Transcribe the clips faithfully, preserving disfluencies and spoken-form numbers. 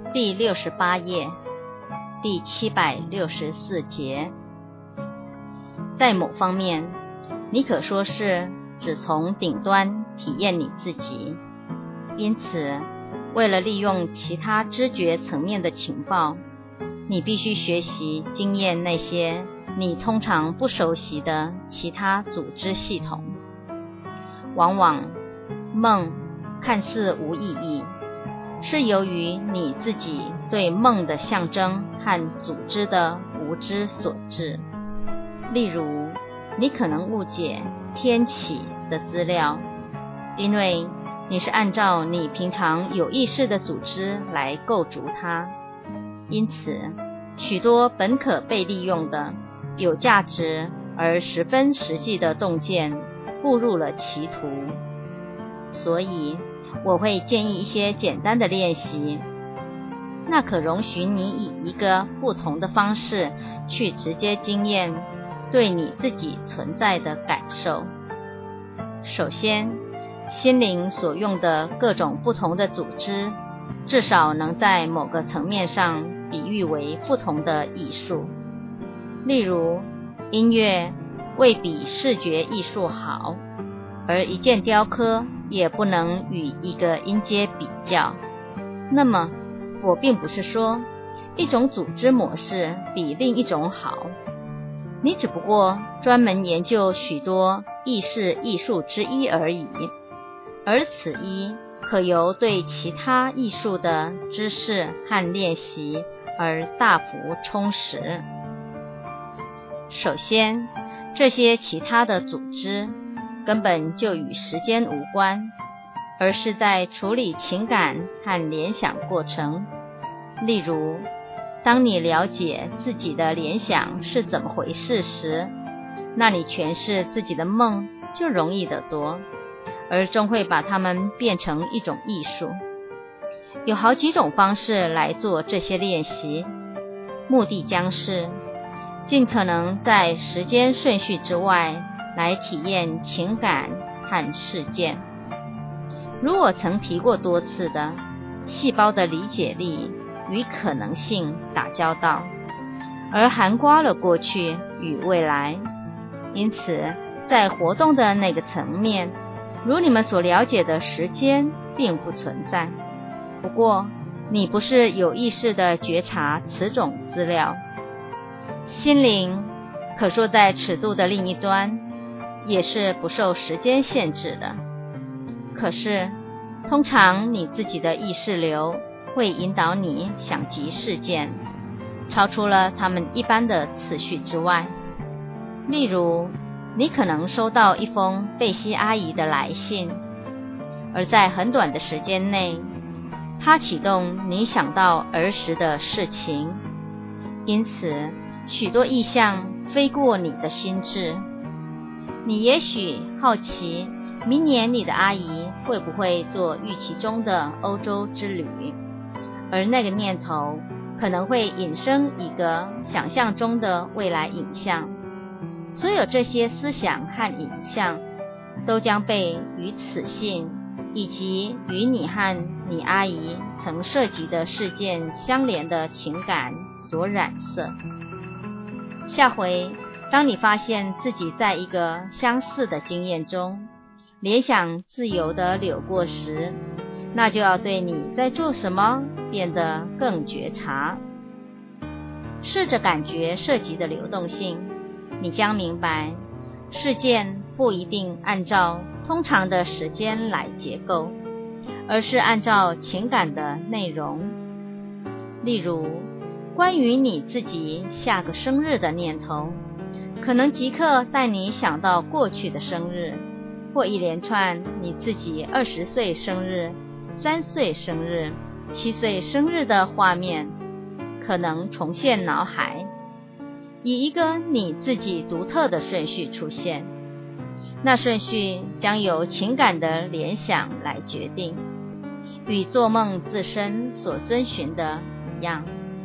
第六十八页，第七百六十四节。在某方面，你可说是只从顶端体验你自己，因此为了利用其他知觉层面的情报，你必须学习经验那些你通常不熟悉的其他组织系统。往往梦看似无意义，是由于你自己对梦的象征和组织的无知所致。例如，你可能误解天启的资料，因为你是按照你平常有意识的组织来构筑它，因此许多本可被利用的有价值而十分实际的洞见步入了歧途。所以我会建议一些简单的练习，那可容许你以一个不同的方式去直接经验对你自己存在的感受。首先，心灵所用的各种不同的组织，至少能在某个层面上比喻为不同的艺术。例如，音乐未比视觉艺术好，而一件雕刻也不能与一个音阶比较。那么，我并不是说一种组织模式比另一种好，你只不过专门研究许多意识艺术之一而已，而此一可由对其他艺术的知识和练习而大幅充实。首先，这些其他的组织根本就与时间无关，而是在处理情感和联想过程。例如，当你了解自己的联想是怎么回事时，那你诠释自己的梦就容易得多，而终会把它们变成一种艺术。有好几种方式来做这些练习，目的将是尽可能在时间顺序之外来体验情感和事件。如我曾提过多次的，细胞的理解力与可能性打交道，而涵盖了过去与未来。因此，在活动的那个层面，如你们所了解的时间并不存在。不过，你不是有意识地觉察此种资料。心灵可说在尺度的另一端，也是不受时间限制的。可是，通常你自己的意识流会引导你想及事件，超出了他们一般的次序之外。例如，你可能收到一封贝西阿姨的来信，而在很短的时间内，她启动你想到儿时的事情，因此许多意象飞过你的心智。你也许好奇明年你的阿姨会不会做预期中的欧洲之旅，而那个念头可能会引生一个想象中的未来影像。所有这些思想和影像都将被与此信以及与你和你阿姨曾涉及的事件相连的情感所染色。下回当你发现自己在一个相似的经验中，联想自由地流过时，那就要对你在做什么变得更觉察。试着感觉涉及的流动性，你将明白，事件不一定按照通常的时间来结构，而是按照情感的内容。例如，关于你自己下个生日的念头，可能即刻带你想到过去的生日，或一连串你自己二十岁生日、三岁生日、七岁生日的画面，可能重现脑海，以一个你自己独特的顺序出现。那顺序将由情感的联想来决定，与做梦自身所遵循的一样。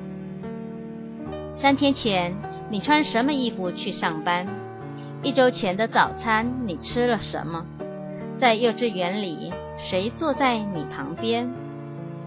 三天前，你穿什么衣服去上班？一周前的早餐你吃了什么？在幼稚园里，谁坐在你旁边？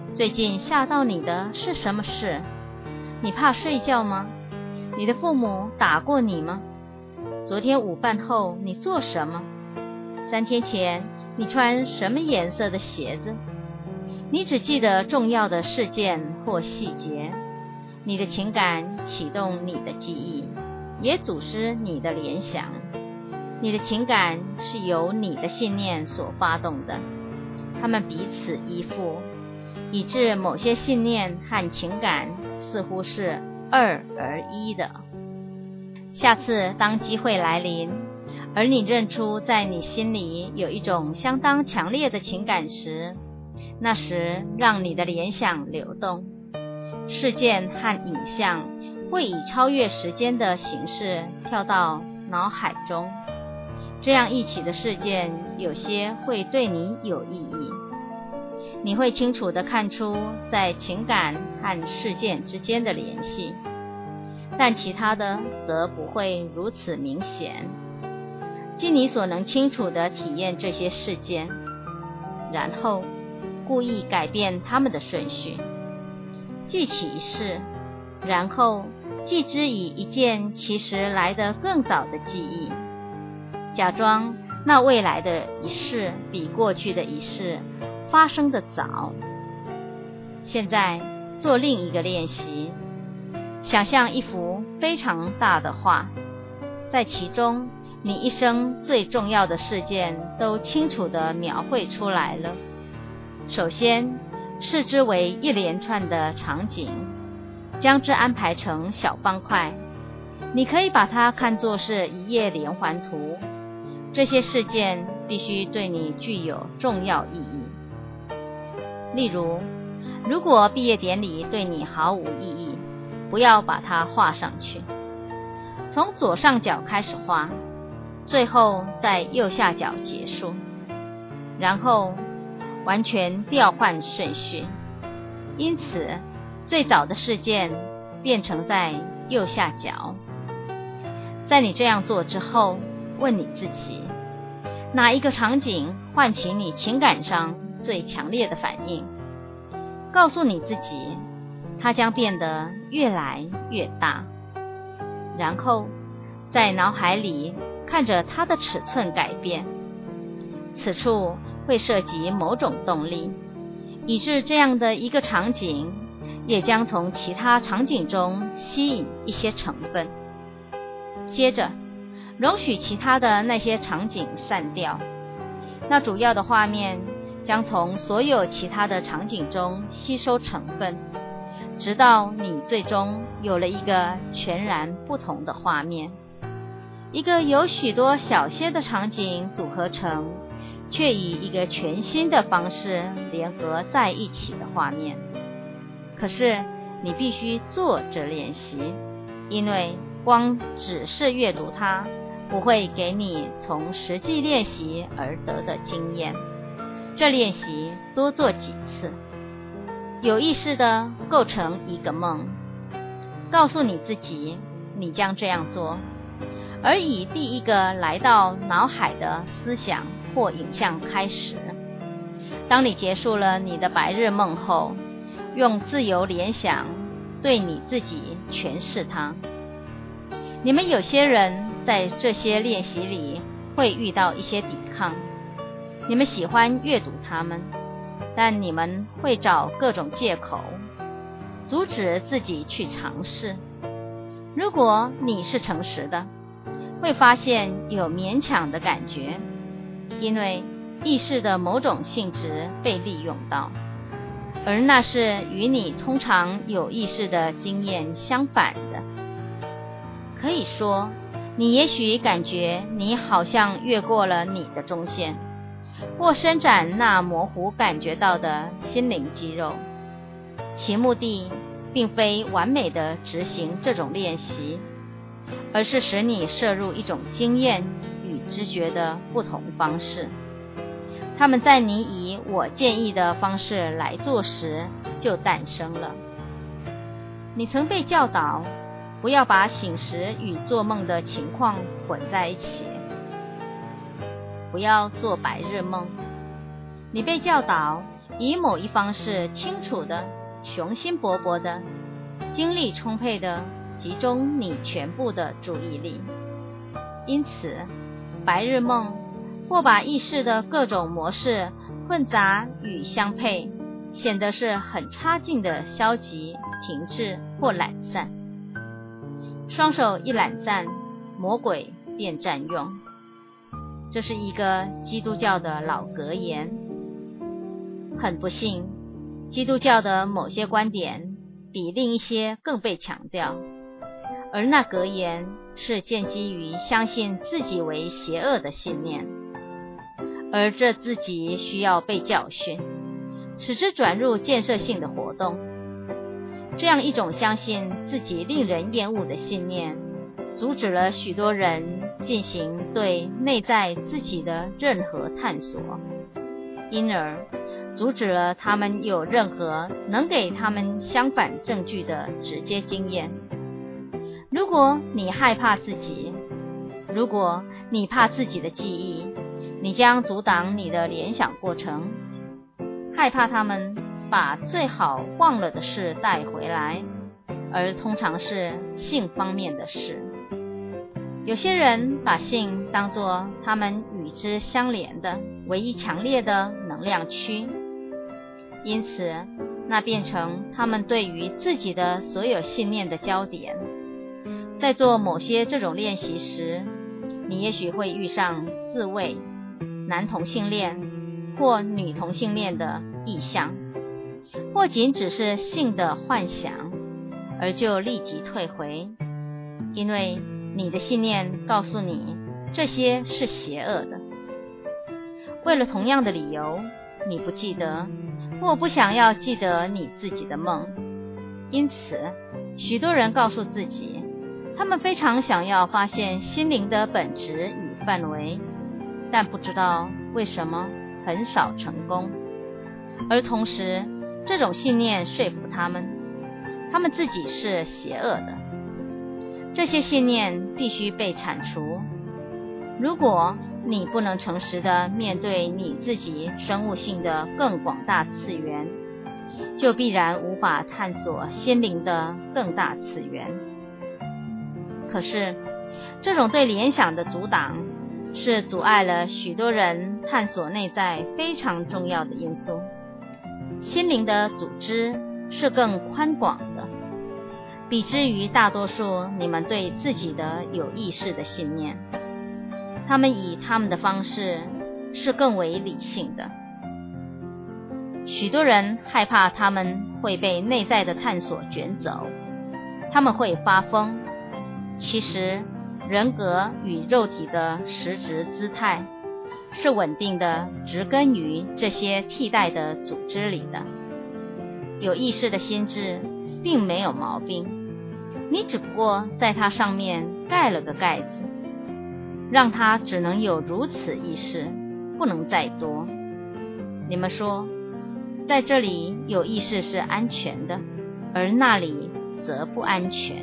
最近吓到你的是什么事？你怕睡觉吗？你的父母打过你吗？昨天午饭后你做什么？三天前你穿什么颜色的鞋子？你只记得重要的事件或细节，你的情感启动你的记忆，也组织你的联想。你的情感是由你的信念所发动的，它们彼此依附，以致某些信念和情感似乎是二而一的。下次当机会来临，而你认出在你心里有一种相当强烈的情感时，那时让你的联想流动，事件和影像会以超越时间的形式跳到脑海中。这样一起的事件，有些会对你有意义，你会清楚地看出在情感和事件之间的联系，但其他的则不会如此明显。尽你所能清楚地体验这些事件，然后故意改变它们的顺序，记起一事，然后记之以一件其实来得更早的记忆，假装那未来的一事比过去的一事发生的早。现在做另一个练习，想象一幅非常大的画，在其中你一生最重要的事件都清楚地描绘出来了。首先视之为一连串的场景，将之安排成小方块，你可以把它看作是一页连环图。这些事件必须对你具有重要意义。例如，如果毕业典礼对你毫无意义，不要把它画上去。从左上角开始画，最后在右下角结束，然后完全调换顺序。因此，最早的事件变成在右下角。在你这样做之后，问你自己，哪一个场景唤起你情感上最强烈的反应？告诉你自己，它将变得越来越大。然后在脑海里看着它的尺寸改变，此处会涉及某种动力，以致这样的一个场景也将从其他场景中吸引一些成分。接着容许其他的那些场景散掉，那主要的画面将从所有其他的场景中吸收成分，直到你最终有了一个全然不同的画面，一个由许多小些的场景组合成，却以一个全新的方式联合在一起的画面。可是你必须做这练习，因为光只是阅读它不会给你从实际练习而得的经验。这练习多做几次，有意识地构成一个梦，告诉你自己你将这样做，而以第一个来到脑海的思想或影像开始。当你结束了你的白日梦后，用自由联想对你自己诠释它。你们有些人在这些练习里会遇到一些抵抗，你们喜欢阅读它们，但你们会找各种借口阻止自己去尝试。如果你是诚实的，会发现有勉强的感觉，因为意识的某种性质被利用到，而那是与你通常有意识的经验相反的。可以说，你也许感觉你好像越过了你的中线，或伸展那模糊感觉到的心灵肌肉。其目的并非完美地执行这种练习，而是使你摄入一种经验与知觉的不同方式。它们在你以我建议的方式来做时就诞生了。你曾被教导不要把醒时与做梦的情况混在一起，不要做白日梦。你被教导以某一方式清楚的、雄心勃勃的、精力充沛的集中你全部的注意力。因此，白日梦或把意识的各种模式混杂与相配，显得是很差劲的消极、停滞或懒散。双手一懒散，魔鬼便占用。这是一个基督教的老格言。很不幸，基督教的某些观点比另一些更被强调，而那格言是建基于相信自己为邪恶的信念，而这自己需要被教训，使之转入建设性的活动。这样一种相信自己令人厌恶的信念，阻止了许多人进行对内在自己的任何探索，因而阻止了他们有任何能给他们相反证据的直接经验。如果你害怕自己，如果你怕自己的记忆，你将阻挡你的联想过程，害怕他们把最好忘了的事带回来，而通常是性方面的事。有些人把性当作他们与之相连的唯一强烈的能量区，因此那变成他们对于自己的所有信念的焦点。在做某些这种练习时，你也许会遇上自慰、男同性恋或女同性恋的意象，或仅只是性的幻想，而就立即退回，因为你的信念告诉你这些是邪恶的。为了同样的理由，你不记得或不想要记得你自己的梦。因此，许多人告诉自己，他们非常想要发现心灵的本质与范围，但不知道为什么很少成功。而同时，这种信念说服他们，他们自己是邪恶的。这些信念必须被铲除。如果你不能诚实地面对你自己生物性的更广大次元，就必然无法探索心灵的更大次元。可是，这种对联想的阻挡是阻碍了许多人探索内在非常重要的因素。心灵的组织是更宽广的，比之于大多数你们对自己的有意识的信念。他们以他们的方式是更为理性的。许多人害怕他们会被内在的探索卷走，他们会发疯。其实，人格与肉体的实质姿态是稳定的，植根于这些替代的组织里的。有意识的心智并没有毛病，你只不过在它上面盖了个盖子，让它只能有如此意识，不能再多。你们说，在这里有意识是安全的，而那里则不安全。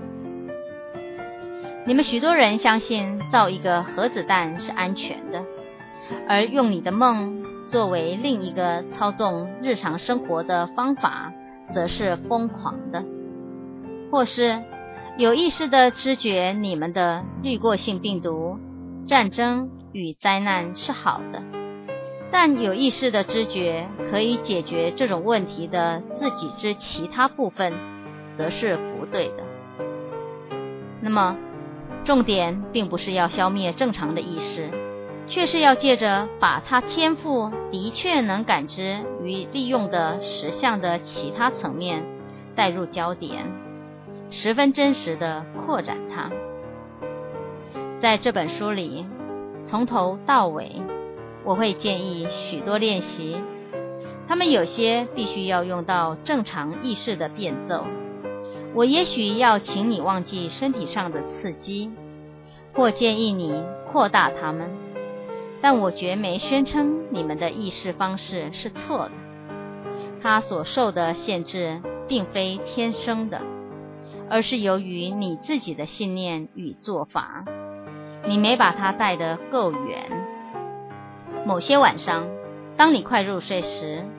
你们许多人相信造一个核子弹是安全的，而用你的梦作为另一个操纵日常生活的方法，则是疯狂的。或是有意识地知觉你们的滤过性病毒、战争与灾难是好的，但有意识的知觉可以解决这种问题的自己之其他部分，则是不对的。那么，重点并不是要消灭正常的意识，却是要借着把它天赋的确能感知与利用的实相的其他层面带入焦点，十分真实地扩展它。在这本书里，从头到尾，我会建议许多练习，它们有些必须要用到正常意识的变奏。我也许要请你忘记身体上的刺激，或建议你扩大它们，但我绝没宣称你们的意识方式是错的。它所受的限制并非天生的，而是由于你自己的信念与做法，你没把它带得够远。某些晚上，当你快入睡时，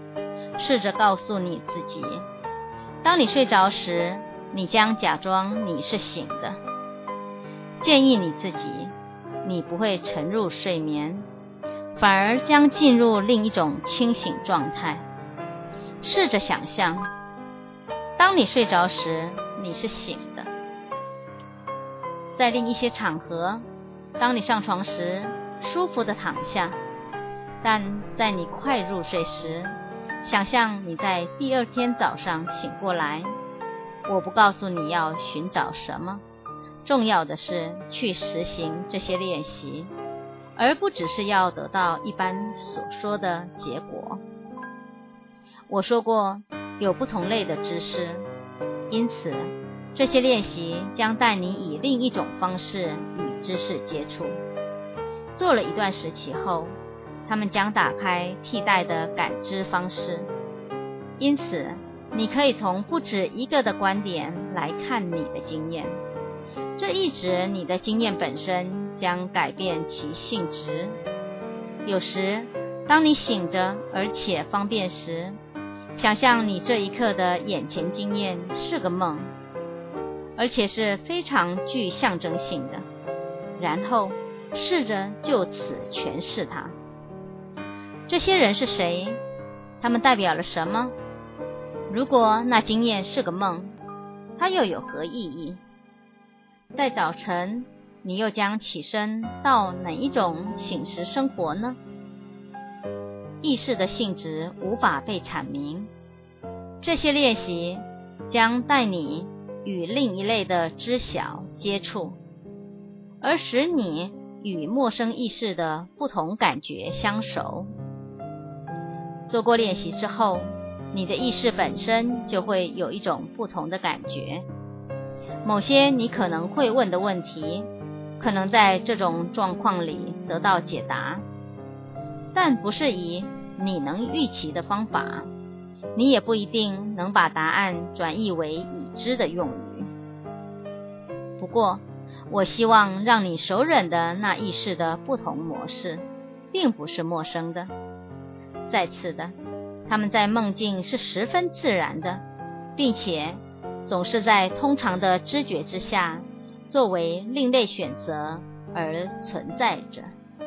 试着告诉你自己，当你睡着时，你将假装你是醒的。建议你自己，你不会沉入睡眠，反而将进入另一种清醒状态。试着想象，当你睡着时，你是醒的。在另一些场合，当你上床时，舒服地躺下，但在你快入睡时，想象你在第二天早上醒过来。我不告诉你要寻找什么，重要的是去实行这些练习，而不只是要得到一般所说的结果。我说过，有不同类的知识，因此这些练习将带你以另一种方式与知识接触。做了一段时期后，他们将打开替代的感知方式，因此你可以从不止一个的观点来看你的经验。这意指你的经验本身将改变其性质。有时，当你醒着而且方便时，想象你这一刻的眼前经验是个梦，而且是非常具象征性的，然后试着就此诠释它。这些人是谁？他们代表了什么？如果那经验是个梦，它又有何意义？在早晨，你又将起身到哪一种醒时生活呢？意识的性质无法被阐明。这些练习将带你与另一类的知晓接触，而使你与陌生意识的不同感觉相熟。做过练习之后，你的意识本身就会有一种不同的感觉。某些你可能会问的问题，可能在这种状况里得到解答，但不是以你能预期的方法，你也不一定能把答案转译为已知的用语。不过，我希望让你熟稔的那意识的不同模式，并不是陌生的。再次的，他们在梦境是十分自然的，并且总是在通常的知觉之下，作为另类选择而存在着。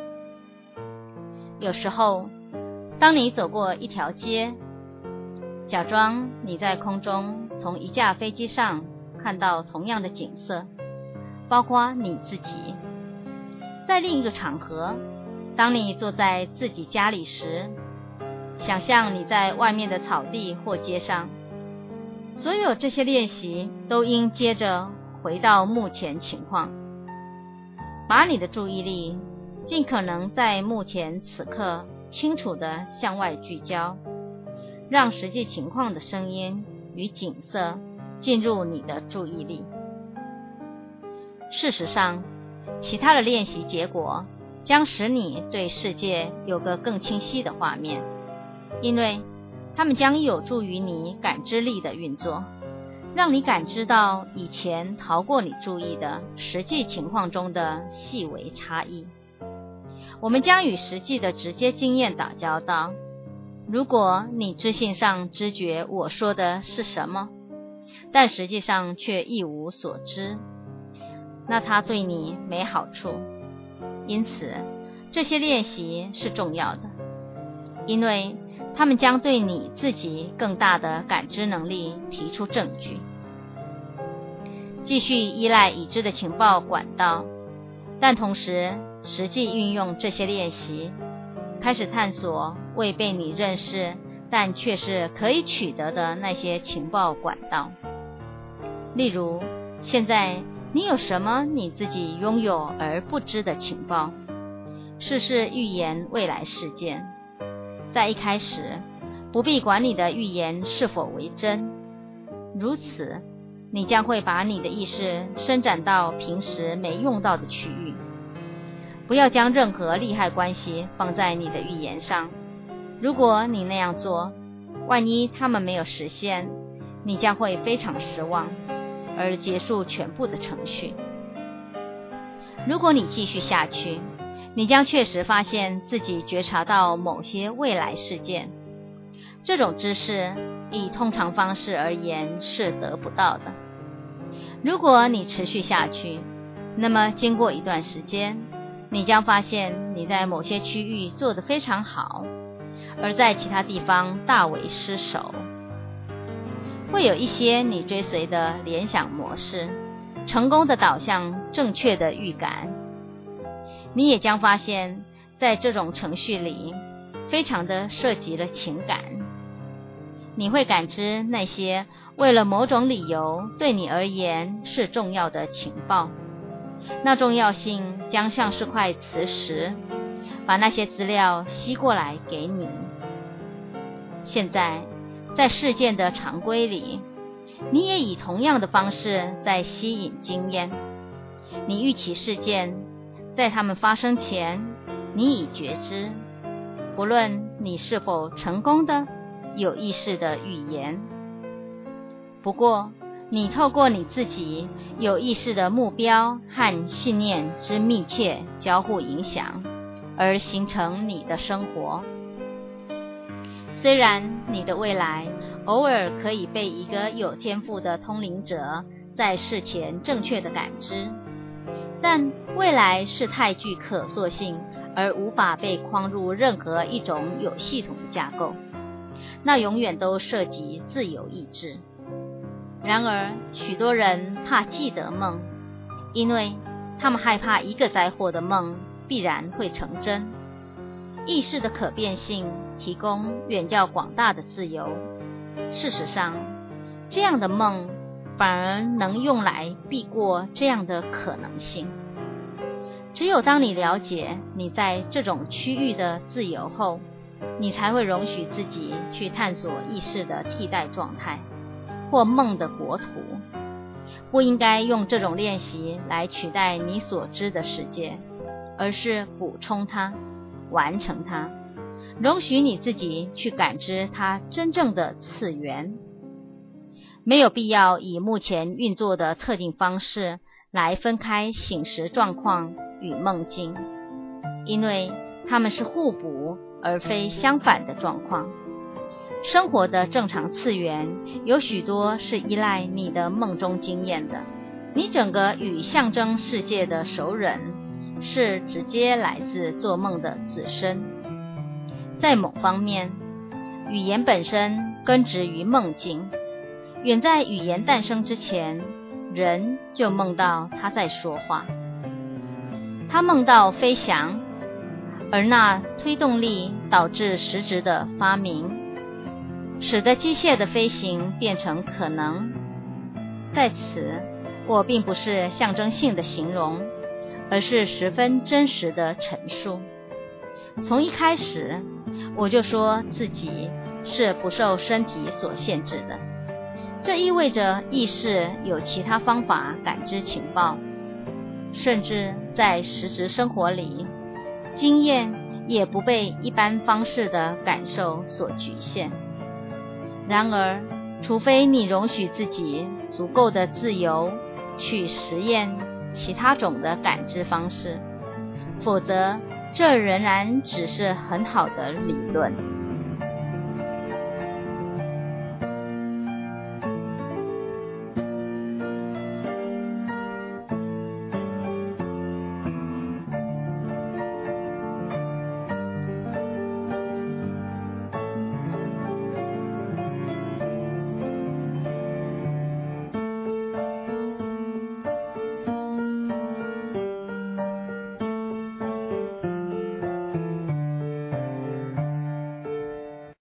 有时候，当你走过一条街，假装你在空中从一架飞机上看到同样的景色，包括你自己。在另一个场合，当你坐在自己家里时，想象你在外面的草地或街上。所有这些练习都应接着回到目前情况，把你的注意力尽可能在目前此刻清楚地向外聚焦，让实际情况的声音与景色进入你的注意力。事实上，其他的练习结果将使你对世界有个更清晰的画面，因为它们将有助于你感知力的运作，让你感知到以前逃过你注意的实际情况中的细微差异。我们将与实际的直接经验打交道。如果你知性上知觉我说的是什么，但实际上却一无所知，那它对你没好处。因此，这些练习是重要的，因为他们将对你自己更大的感知能力提出证据。继续依赖已知的情报管道，但同时实际运用这些练习，开始探索未被你认识但却是可以取得的那些情报管道。例如，现在你有什么你自己拥有而不知的情报？试试预言未来事件。在一开始，不必管你的预言是否为真，如此，你将会把你的意识伸展到平时没用到的区域。不要将任何利害关系放在你的预言上。如果你那样做，万一它们没有实现，你将会非常失望，而结束全部的程序。如果你继续下去，你将确实发现自己觉察到某些未来事件， 这种知识以通常方式而言是得不到的。如果你持续下去，那么经过一段时间，你将发现你在某些区域做得非常好，而在其他地方大为失手。会有一些你追随的联想模式，成功的导向正确的预感。你也将发现，在这种程序里，非常的涉及了情感。你会感知那些为了某种理由对你而言是重要的情报，那重要性将像是块磁石，把那些资料吸过来给你。现在，在事件的常规里，你也以同样的方式在吸引经验。你预期事件，在它们发生前，你已觉知，不论你是否成功的有意识的预言。不过，你透过你自己有意识的目标和信念之密切交互影响，而形成你的生活。虽然你的未来偶尔可以被一个有天赋的通灵者在事前正确的感知，但未来是太具可塑性，而无法被框入任何一种有系统的架构，那永远都涉及自由意志。然而，许多人怕记得梦，因为他们害怕一个灾祸的梦必然会成真。意识的可变性提供远较广大的自由。事实上，这样的梦反而能用来避过这样的可能性。只有当你了解你在这种区域的自由后，你才会容许自己去探索意识的替代状态或梦的国土。不应该用这种练习来取代你所知的世界，而是补充它，完成它，容许你自己去感知它真正的次元。没有必要以目前运作的特定方式来分开醒时状况与梦境，因为它们是互补而非相反的状况。生活的正常次元有许多是依赖你的梦中经验的，你整个与象征世界的熟稔是直接来自做梦的自身。在某方面，语言本身根植于梦境，远在语言诞生之前，人就梦到他在说话。他梦到飞翔，而那推动力导致实质的发明，使得机械的飞行变成可能。在此，我并不是象征性的形容，而是十分真实的陈述。从一开始，我就说自己是不受身体所限制的，这意味着意识有其他方法感知情报，甚至在实质生活里，经验也不被一般方式的感受所局限。然而，除非你容许自己足够的自由去实验其他种的感知方式，否则这仍然只是很好的理论。